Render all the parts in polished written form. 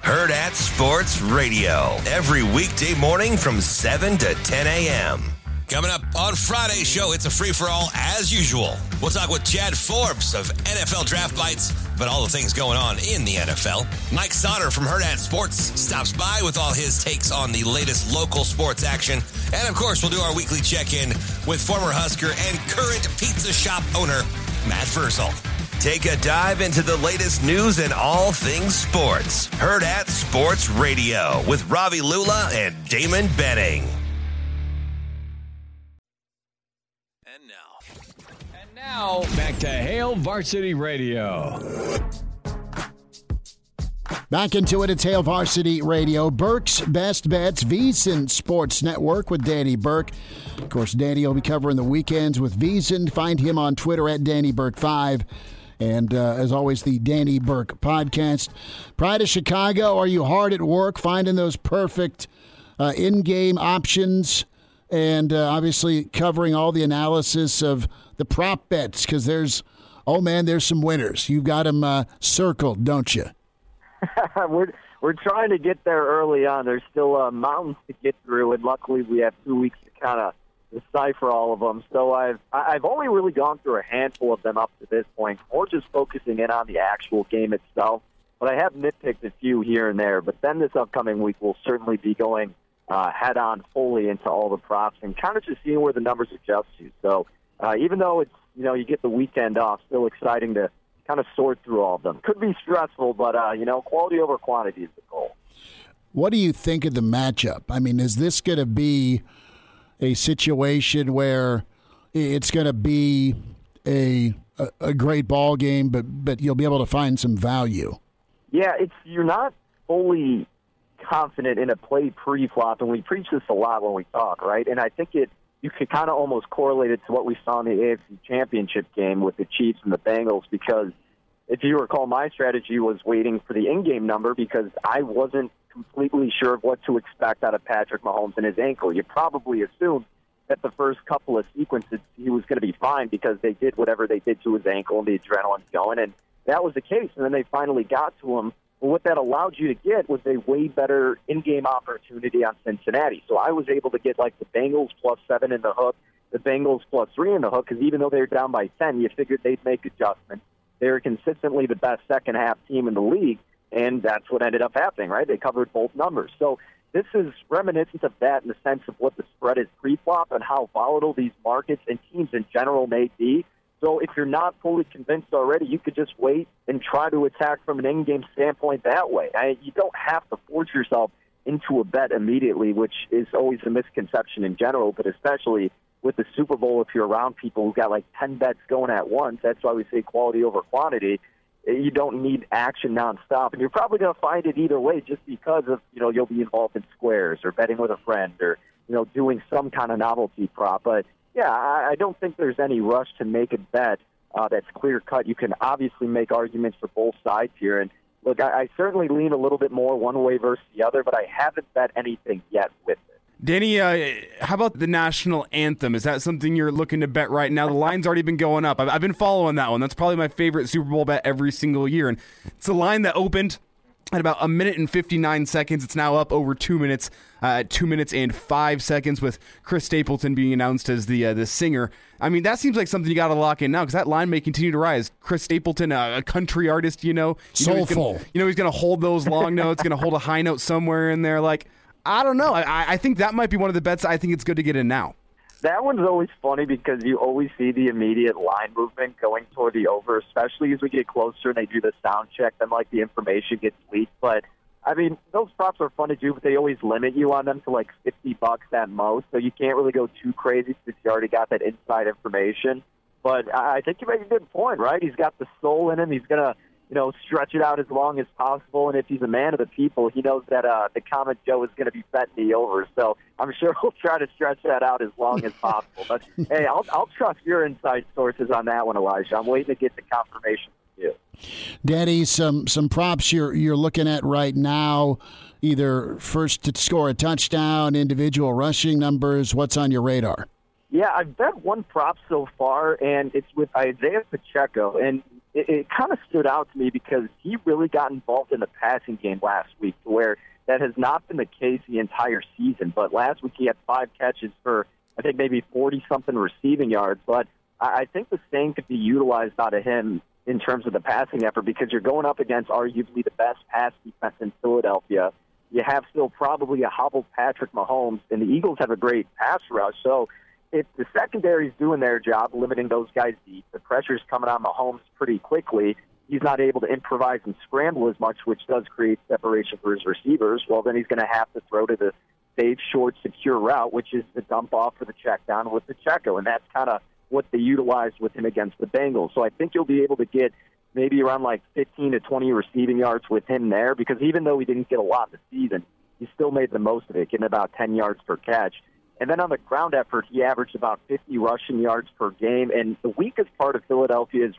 Hurrdat Sports Radio, every weekday morning from 7 to 10 a.m. Coming up on Friday's show, it's a free-for-all as usual. We'll talk with Chad Forbes of NFL Draft Bites about all the things going on in the NFL. Mike Sauter from Hurrdat Sports stops by with all his takes on the latest local sports action. And, of course, we'll do our weekly check-in with former Husker and current pizza shop owner, Matt Fursell. Take a dive into the latest news and all things sports. Hurrdat Sports Radio with Ravi Lula and Damon Benning. And now, back to Hail Varsity Radio. Back into it, it's Hail Varsity Radio. Burke's Best Bets, VSiN Sports Network with Danny Burke. Of course, Danny will be covering the weekends with VSiN. Find him on Twitter at DannyBurke5. And as always, the Danny Burke podcast. Pride of Chicago, are you hard at work finding those perfect in-game options? And obviously covering all the analysis of the prop bets, because there's some winners. You've got them circled, don't you? We're trying to get there early on. There's still mountains to get through, and luckily we have 2 weeks to kind of decipher all of them. So I've only really gone through a handful of them up to this point, or just focusing in on the actual game itself. But I have nitpicked a few here and there. But then this upcoming week we'll certainly be going head-on fully into all the props and kind of just seeing where the numbers adjust to. So even though it's, you get the weekend off, still exciting to kind of sort through all of them. Could be stressful, but, quality over quantity is the goal. What do you think of the matchup? I mean, is this going to be a situation where it's going to be a great ball game, but you'll be able to find some value? Yeah, you're not fully confident in a play pre-flop, and we preach this a lot when we talk, right? And I think you could kind of almost correlate it to what we saw in the AFC Championship game with the Chiefs and the Bengals, because if you recall, my strategy was waiting for the in-game number because I wasn't completely sure of what to expect out of Patrick Mahomes and his ankle. You probably assumed that the first couple of sequences he was going to be fine because they did whatever they did to his ankle and the adrenaline's going, and that was the case. And then they finally got to him. But what that allowed you to get was a way better in-game opportunity on Cincinnati. So I was able to get like the Bengals +7 in the hook, the Bengals +3 in the hook, because even though they were down by 10, you figured they'd make adjustments. They were consistently the best second-half team in the league, and that's what ended up happening, right? They covered both numbers. So this is reminiscent of that in the sense of what the spread is pre-flop and how volatile these markets and teams in general may be. So if you're not fully convinced already, you could just wait and try to attack from an in-game standpoint that way. You don't have to force yourself into a bet immediately, which is always a misconception in general, but especially with the Super Bowl, if you're around people who've got like 10 bets going at once, that's why we say quality over quantity. You don't need action nonstop, and you're probably going to find it either way just because of, you'll be involved in squares or betting with a friend or, doing some kind of novelty prop. But, yeah, I don't think there's any rush to make a bet that's clear-cut. You can obviously make arguments for both sides here. And, look, I certainly lean a little bit more one way versus the other, but I haven't bet anything yet with it. Danny, how about the national anthem? Is that something you're looking to bet right now? The line's already been going up. I've been following that one. That's probably my favorite Super Bowl bet every single year. And it's a line that opened at about 1 minute and 59 seconds. It's now up over 2 minutes, 2 minutes and 5 seconds, with Chris Stapleton being announced as the singer. I mean, that seems like something you got to lock in now because that line may continue to rise. Chris Stapleton, a country artist, soulful. He's going to hold those long notes, going to hold a high note somewhere in there. Like, I don't know. I think that might be one of the bets I think it's good to get in now. That one's always funny because you always see the immediate line movement going toward the over, especially as we get closer and they do the sound check, then like the information gets leaked. But, I mean, those props are fun to do, but they always limit you on them to like $50 at most, so you can't really go too crazy since you already got that inside information. But I think you make a good point, right? He's got the soul in him. He's going to stretch it out as long as possible. And if he's a man of the people, he knows that the Comet Joe is going to be betting the over. So I'm sure he'll try to stretch that out as long as possible. But, hey, I'll trust your inside sources on that one, Elijah. I'm waiting to get the confirmation from you. Danny, some props you're looking at right now, either first to score a touchdown, individual rushing numbers. What's on your radar? Yeah, I've bet one prop so far, and it's with Isaiah Pacheco. And it kind of stood out to me because he really got involved in the passing game last week, where that has not been the case the entire season. But last week he had 5 catches for, I think, maybe 40-something receiving yards. But I think the same could be utilized out of him in terms of the passing effort, because you're going up against arguably the best pass defense in Philadelphia. You have still probably a hobbled Patrick Mahomes, and the Eagles have a great pass rush. So if the secondary's doing their job, limiting those guys deep, the pressure's coming on Mahomes pretty quickly, he's not able to improvise and scramble as much, which does create separation for his receivers, well, then he's going to have to throw to the safe, short, secure route, which is the dump off for the check down with Pacheco, and that's kind of what they utilized with him against the Bengals. So I think you'll be able to get maybe around like 15 to 20 receiving yards with him there, because even though he didn't get a lot this season, he still made the most of it, getting about 10 yards per catch. And then on the ground effort, he averaged about 50 rushing yards per game. And the weakest part of Philadelphia's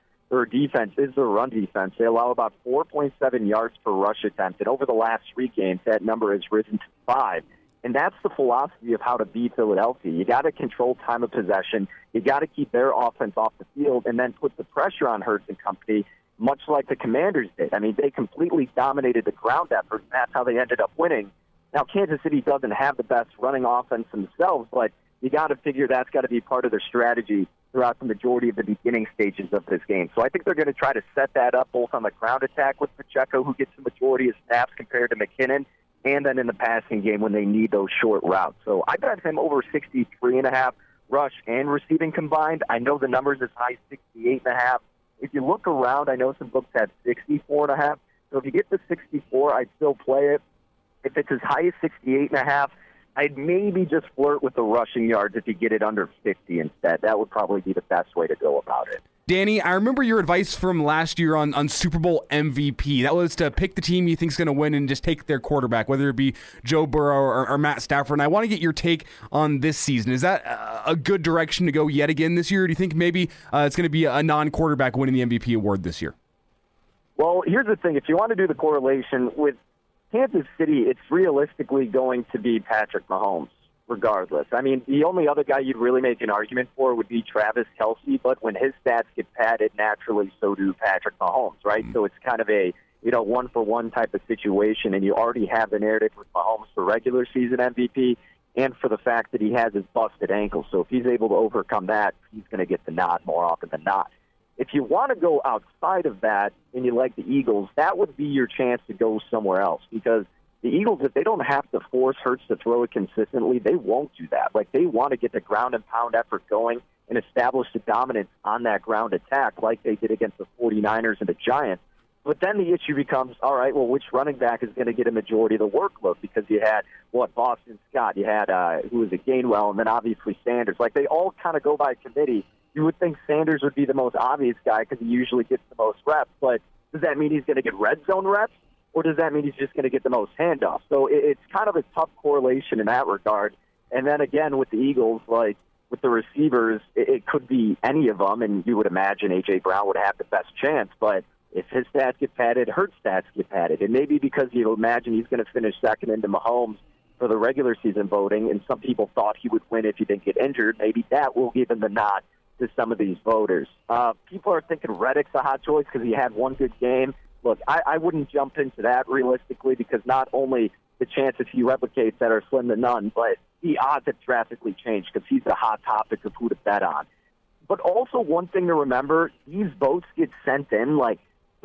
defense is their run defense. They allow about 4.7 yards per rush attempt. And over the last 3 games, that number has risen to 5. And that's the philosophy of how to beat Philadelphia. You got to control time of possession. You got to keep their offense off the field and then put the pressure on Hurts and company, much like the Commanders did. I mean, they completely dominated the ground effort, and that's how they ended up winning. Now, Kansas City doesn't have the best running offense themselves, but you got to figure that's got to be part of their strategy throughout the majority of the beginning stages of this game. So I think they're going to try to set that up both on the ground attack with Pacheco, who gets the majority of snaps compared to McKinnon, and then in the passing game when they need those short routes. So I bet him over 63.5 rush and receiving combined. I know the number's as high as 68.5. If you look around, I know some books have 64.5. So if you get to 64, I'd still play it. If it's as high as 68.5, I'd maybe just flirt with the rushing yards if you get it under 50 instead. That would probably be the best way to go about it. Danny, I remember your advice from last year on Super Bowl MVP. That was to pick the team you think is going to win and just take their quarterback, whether it be Joe Burrow or Matt Stafford. And I want to get your take on this season. Is that a good direction to go yet again this year? Or do you think maybe it's going to be a non-quarterback winning the MVP award this year? Well, here's the thing. If you want to do the correlation with Kansas City, it's realistically going to be Patrick Mahomes, regardless. I mean, the only other guy you'd really make an argument for would be Travis Kelce, but when his stats get padded, naturally so do Patrick Mahomes, right? So it's kind of a, one-for-one type of situation, and you already have the narrative with Mahomes for regular season MVP and for the fact that he has his busted ankle. So if he's able to overcome that, he's going to get the nod more often than not. If you want to go outside of that and you like the Eagles, that would be your chance to go somewhere else, because the Eagles, if they don't have to force Hurts to throw it consistently, they won't do that. Like, they want to get the ground and pound effort going and establish the dominance on that ground attack like they did against the 49ers and the Giants. But then the issue becomes, all right, well, which running back is going to get a majority of the workload? Because you had, Boston Scott, you had, Gainwell, and then obviously Sanders. Like, they all kind of go by committee. You would think Sanders would be the most obvious guy because he usually gets the most reps, but does that mean he's going to get red zone reps, or does that mean he's just going to get the most handoffs? So it's kind of a tough correlation in that regard. And then again with the Eagles, like with the receivers, it could be any of them, and you would imagine A.J. Brown would have the best chance, but if his stats get padded, Hurts' stats get padded. And maybe because you imagine he's going to finish second into Mahomes for the regular season voting, and some people thought he would win if he didn't get injured, maybe that will give him the nod to some of these voters. People are thinking Reddick's a hot choice because he had one good game. Look, I wouldn't jump into that realistically, because not only the chances he replicates that are slim to none, but the odds have drastically changed because he's a hot topic of who to bet on. But also one thing to remember, these votes get sent in like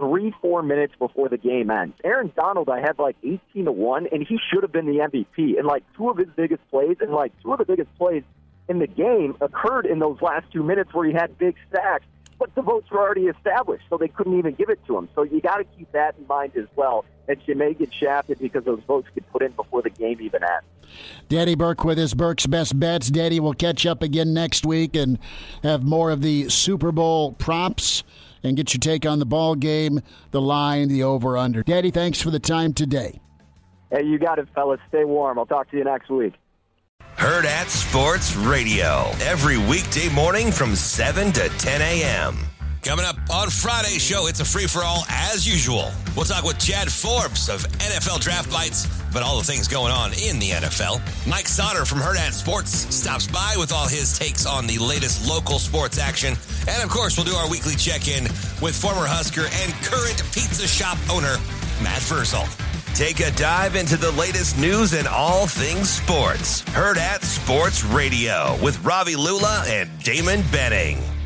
3-4 minutes before the game ends. Aaron Donald, I had like 18-1, and he should have been the MVP. And like two of the biggest plays in the game occurred in those last 2 minutes where he had big sacks, but the votes were already established, so they couldn't even give it to him. So you got to keep that in mind as well, that you may get shafted because those votes get put in before the game even ends. Danny Burke with his Burke's Best Bets. Danny, will catch up again next week and have more of the Super Bowl props and get your take on the ball game, the line, the over-under. Danny, thanks for the time today. Hey, you got it, fellas. Stay warm. I'll talk to you next week. Hurrdat Sports Radio, every weekday morning from 7 to 10 a.m. Coming up on Friday's show, it's a free-for-all as usual. We'll talk with Chad Forbes of NFL Draft Bites about all the things going on in the NFL. Mike Sauter from Hurrdat Sports stops by with all his takes on the latest local sports action. And, of course, we'll do our weekly check-in with former Husker and current pizza shop owner, Matt Fursall. Take a dive into the latest news and all things sports. Hurrdat Sports Radio with Ravi Lula and Damon Benning.